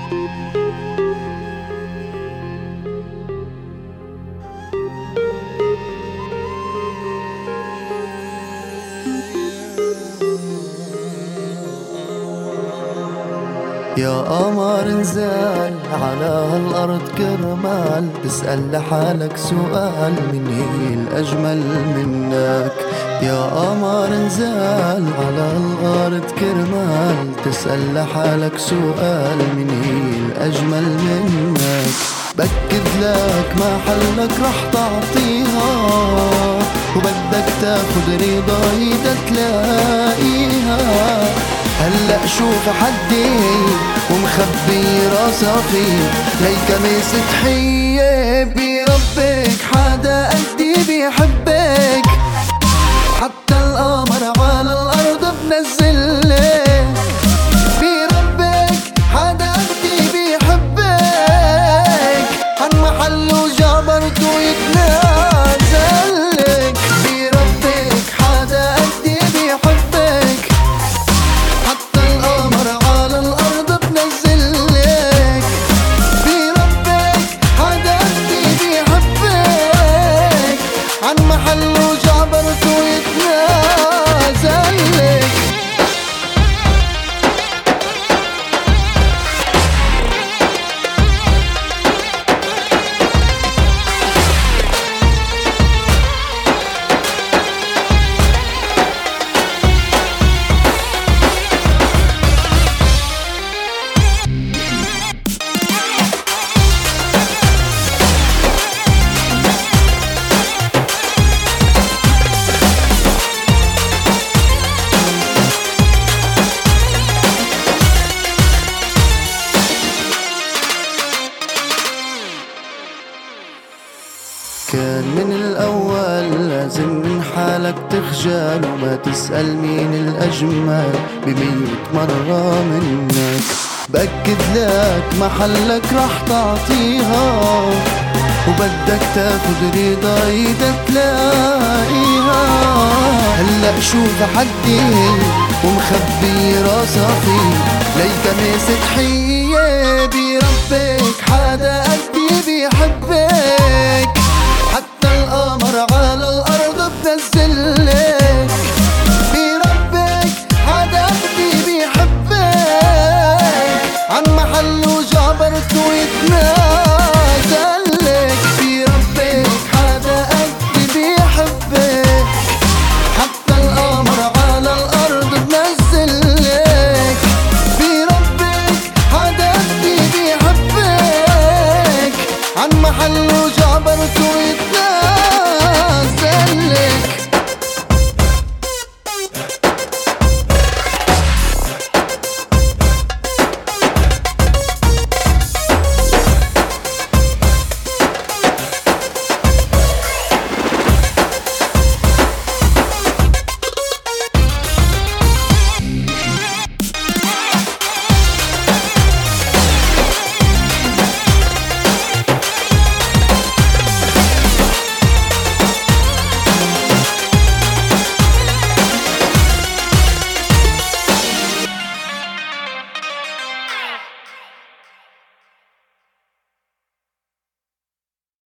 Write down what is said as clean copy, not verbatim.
يا قمر انزل على هالأرض كرمال تسأل لحالك سؤال من هي الأجمل منك. يا قمر انزل على الأرض كرمال تسأل لحالك سؤال من هي الأجمل منك. بأكد لك محلك رح تعطيها وبدك تاخد رضاي تلاقيها. هلأ شوف حدي ومخبي راسها فيه ليك مستحية بربك حدا قدي بيحبك. حتى القمر على الأرض بنزله بربك حدا قدي بيحبك. عن محله جبرته يتنازلك بربك حدا قدي بيحبك. حتى القمر على الأرض بنزلك بربك حدا قدي بيحبك. عن محله جبرته يتنازلك. كان من الأول لازم من حالك تخجل وما تسأل مين الأجمل ب100 مرة منك. بأكد لك محلك رح تعطيها وبدك تاخد رضاي تلاقيها. هلأ شوف حدي ومخبي راسها فيه ليك مستحية بربك حدا قدي بيحبك.